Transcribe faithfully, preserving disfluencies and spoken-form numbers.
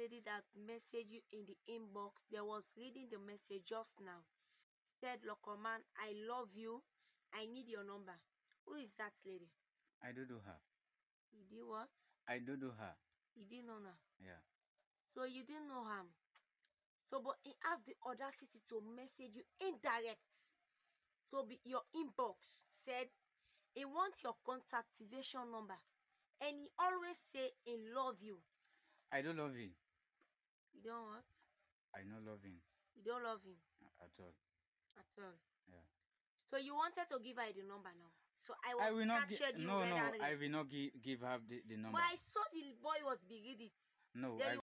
lady that messaged you in the inbox that was reading the message just now said, Lokoman, I love you. I need your number. Who is that lady? I do do her. You did what? I do do her. You didn't know her. Yeah. So you didn't know him. So, but he have the audacity to message you indirect. So be your inbox said he wants your contactivation number. And he always say he love you. I do love him. You don't what? I no love him. You don't love him. At all. At all. Yeah. So you wanted to give her the number now. So I was I will not give. you No, red no. and red. I will not give give her the, the number. But I saw the boy was beread it. No, Then I. you